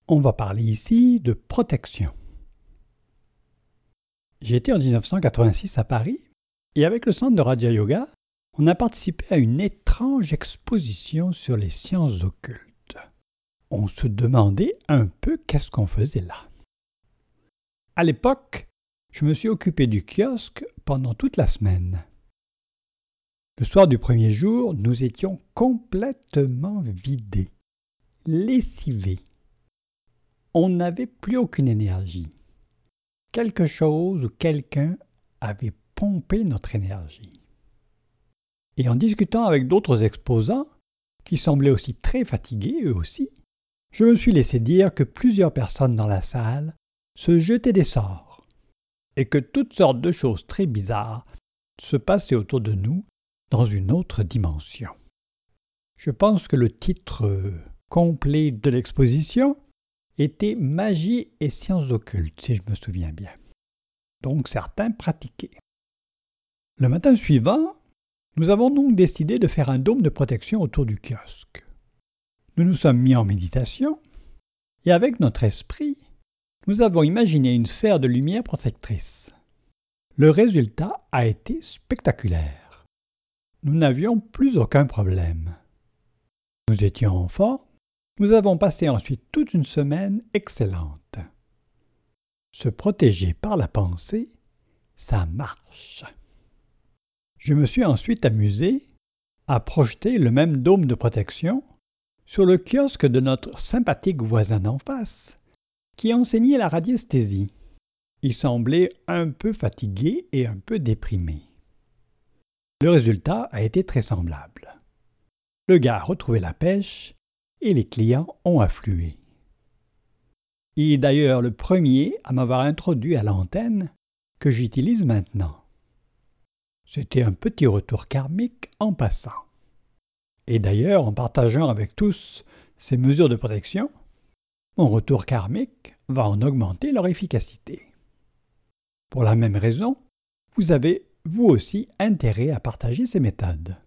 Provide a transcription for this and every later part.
On va parler ici de protection. J'étais en 1986 à Paris et avec le centre de Raja Yoga, on a participé à une étrange exposition sur les sciences occultes. On se demandait un peu qu'est-ce qu'on faisait là. À l'époque, je me suis occupé du kiosque pendant toute la semaine. Le soir du premier jour, nous étions complètement vidés, lessivés. On n'avait plus aucune énergie. Quelque chose ou quelqu'un avait pompé notre énergie. Et en discutant avec d'autres exposants, qui semblaient aussi très fatigués eux aussi, je me suis laissé dire que plusieurs personnes dans la salle se jetaient des sorts et que toutes sortes de choses très bizarres se passaient autour de nous dans une autre dimension. Je pense que le titre complet de l'exposition était « Magie et sciences occultes », si je me souviens bien. Donc certains pratiquaient. Le matin suivant, nous avons donc décidé de faire un dôme de protection autour du kiosque. Nous nous sommes mis en méditation et avec notre esprit, nous avons imaginé une sphère de lumière protectrice. Le résultat a été spectaculaire. Nous n'avions plus aucun problème. Nous étions en forme. Nous avons passé ensuite toute une semaine excellente. Se protéger par la pensée, ça marche. Je me suis ensuite amusé à projeter le même dôme de protection sur le kiosque de notre sympathique voisin d'en face, qui enseignait la radiesthésie. Il semblait un peu fatigué et un peu déprimé. Le résultat a été très semblable. Le gars a retrouvé la pêche et les clients ont afflué. Il est d'ailleurs le premier à m'avoir introduit à l'antenne que j'utilise maintenant. C'était un petit retour karmique en passant. Et d'ailleurs, en partageant avec tous ces mesures de protection, mon retour karmique va en augmenter leur efficacité. Pour la même raison, vous avez, vous aussi, intérêt à partager ces méthodes.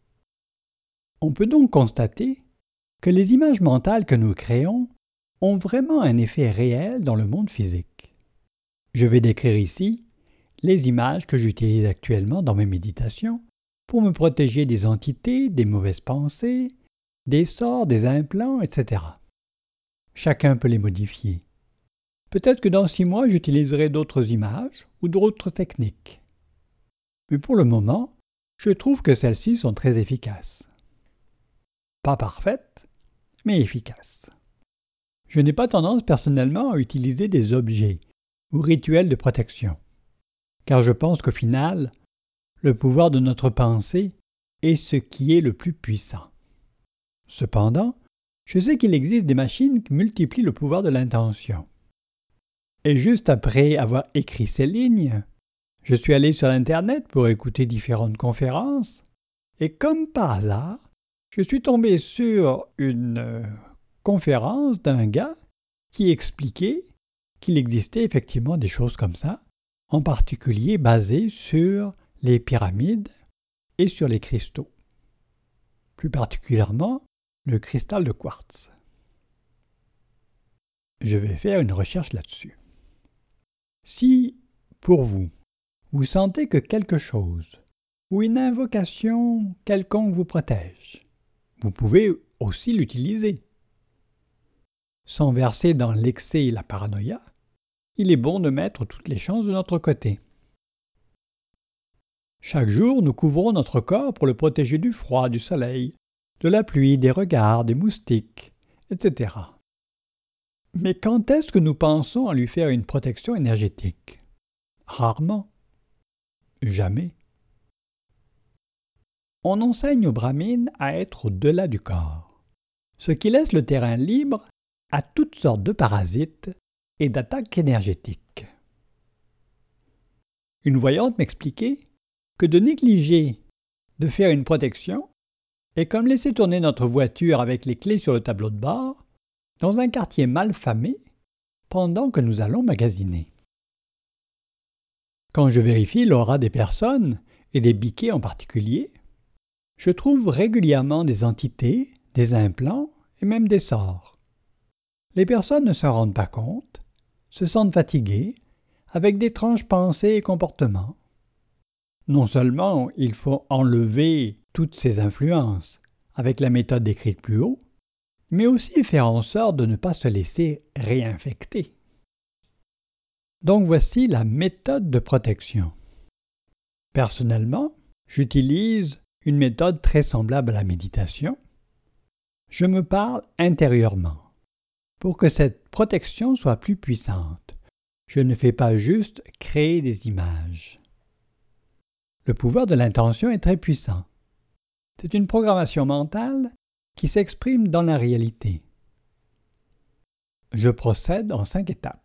On peut donc constater que les images mentales que nous créons ont vraiment un effet réel dans le monde physique. Je vais décrire ici les images que j'utilise actuellement dans mes méditations pour me protéger des entités, des mauvaises pensées, des sorts, des implants, etc. Chacun peut les modifier. Peut-être que dans 6 mois, j'utiliserai d'autres images ou d'autres techniques. Mais pour le moment, je trouve que celles-ci sont très efficaces. Pas parfaites, mais efficaces. Je n'ai pas tendance personnellement à utiliser des objets ou rituels de protection, car je pense qu'au final, le pouvoir de notre pensée est ce qui est le plus puissant. Cependant, je sais qu'il existe des machines qui multiplient le pouvoir de l'intention. Et juste après avoir écrit ces lignes, je suis allé sur Internet pour écouter différentes conférences, et comme par hasard, je suis tombé sur une conférence d'un gars qui expliquait qu'il existait effectivement des choses comme ça, en particulier basées sur les pyramides et sur les cristaux, plus particulièrement le cristal de quartz. Je vais faire une recherche là-dessus. Si, pour vous, vous sentez que quelque chose ou une invocation quelconque vous protège, vous pouvez aussi l'utiliser. Sans verser dans l'excès et la paranoïa, il est bon de mettre toutes les chances de notre côté. Chaque jour, nous couvrons notre corps pour le protéger du froid, du soleil, de la pluie, des regards, des moustiques, etc. Mais quand est-ce que nous pensons à lui faire une protection énergétique? Rarement. Jamais. On enseigne aux brahmines à être au-delà du corps, ce qui laisse le terrain libre à toutes sortes de parasites et d'attaques énergétiques. Une voyante m'expliquait que de négliger de faire une protection est comme laisser tourner notre voiture avec les clés sur le tableau de bord dans un quartier mal famé pendant que nous allons magasiner. Quand je vérifie l'aura des personnes et des biquets en particulier, je trouve régulièrement des entités, des implants et même des sorts. Les personnes ne s'en rendent pas compte, se sentent fatiguées, avec d'étranges pensées et comportements. Non seulement il faut enlever toutes ces influences avec la méthode décrite plus haut, mais aussi faire en sorte de ne pas se laisser réinfecter. Donc voici la méthode de protection. Personnellement, j'utilise une méthode très semblable à la méditation. Je me parle intérieurement. Pour que cette protection soit plus puissante, je ne fais pas juste créer des images. Le pouvoir de l'intention est très puissant. C'est une programmation mentale qui s'exprime dans la réalité. Je procède en 5 étapes.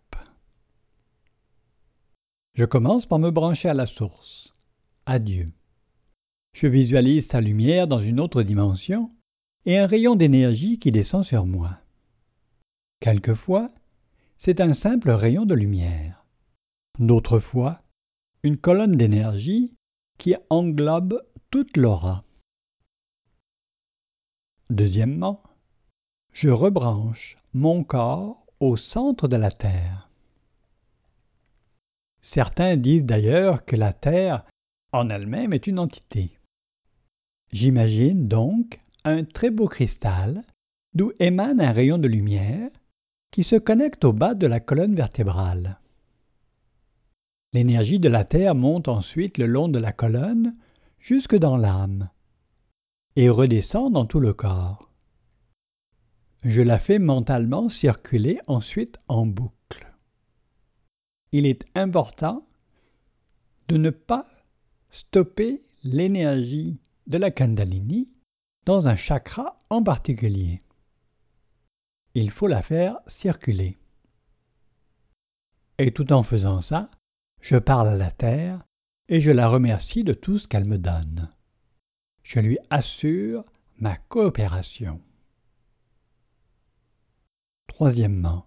Je commence par me brancher à la source, à Dieu. Je visualise sa lumière dans une autre dimension et un rayon d'énergie qui descend sur moi. Quelquefois, c'est un simple rayon de lumière. D'autres fois, une colonne d'énergie qui englobe toute l'aura. Deuxièmement, je rebranche mon corps au centre de la Terre. Certains disent d'ailleurs que la Terre en elle-même est une entité. J'imagine donc un très beau cristal d'où émane un rayon de lumière qui se connecte au bas de la colonne vertébrale. L'énergie de la Terre monte ensuite le long de la colonne jusque dans l'âme et redescend dans tout le corps. Je la fais mentalement circuler ensuite en boucle. Il est important de ne pas stopper l'énergie de la Kundalini dans un chakra en particulier. Il faut la faire circuler. Et tout en faisant ça, je parle à la Terre et je la remercie de tout ce qu'elle me donne. Je lui assure ma coopération. Troisièmement,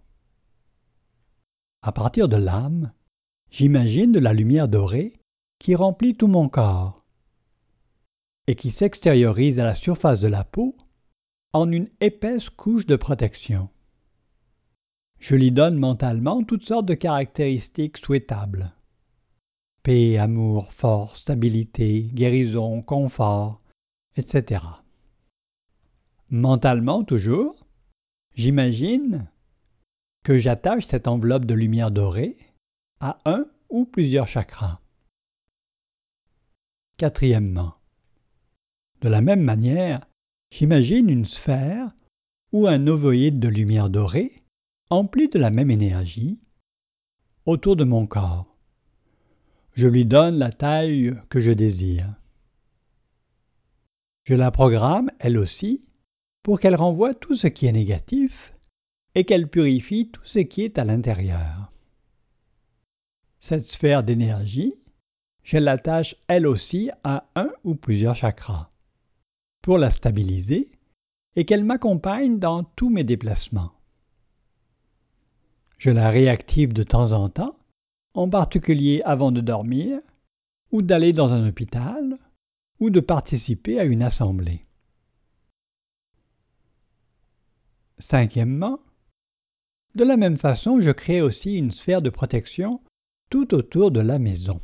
à partir de l'âme, j'imagine de la lumière dorée qui remplit tout mon corps et qui s'extériorise à la surface de la peau en une épaisse couche de protection. Je lui donne mentalement toutes sortes de caractéristiques souhaitables. Paix, amour, force, stabilité, guérison, confort, etc. Mentalement toujours, j'imagine que j'attache cette enveloppe de lumière dorée à un ou plusieurs chakras. Quatrièmement, de la même manière, j'imagine une sphère ou un ovoïde de lumière dorée empli de la même énergie autour de mon corps. Je lui donne la taille que je désire. Je la programme, elle aussi, pour qu'elle renvoie tout ce qui est négatif et qu'elle purifie tout ce qui est à l'intérieur. Cette sphère d'énergie, je l'attache elle aussi à un ou plusieurs chakras pour la stabiliser et qu'elle m'accompagne dans tous mes déplacements. Je la réactive de temps en temps, en particulier avant de dormir, ou d'aller dans un hôpital, ou de participer à une assemblée. Cinquièmement, de la même façon, je crée aussi une sphère de protection tout autour de la maison.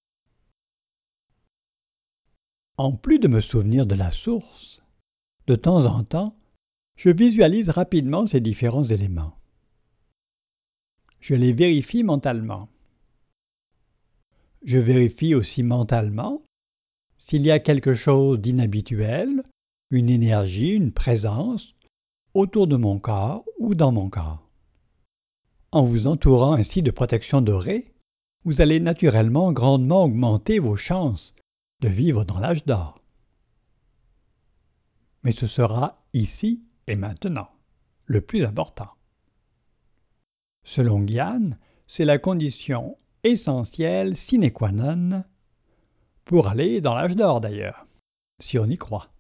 En plus de me souvenir de la source, de temps en temps, je visualise rapidement ces différents éléments. Je les vérifie mentalement. Je vérifie aussi mentalement s'il y a quelque chose d'inhabituel, une énergie, une présence autour de mon corps ou dans mon corps. En vous entourant ainsi de protection dorée, vous allez naturellement grandement augmenter vos chances de vivre dans l'âge d'or. Mais ce sera ici et maintenant le plus important. Selon Gyan, c'est la condition essentielle sine qua non pour aller dans l'âge d'or d'ailleurs, si on y croit.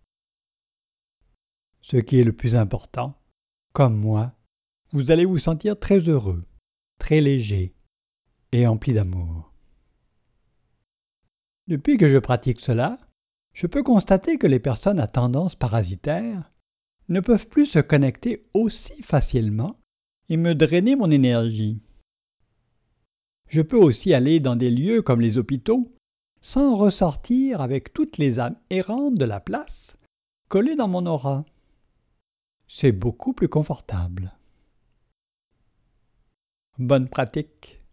Ce qui est le plus important, comme moi, vous allez vous sentir très heureux, très léger et empli d'amour. Depuis que je pratique cela, je peux constater que les personnes à tendance parasitaire ne peuvent plus se connecter aussi facilement et me drainer mon énergie. Je peux aussi aller dans des lieux comme les hôpitaux sans ressortir avec toutes les âmes errantes de la place collées dans mon aura. C'est beaucoup plus confortable. Bonne pratique.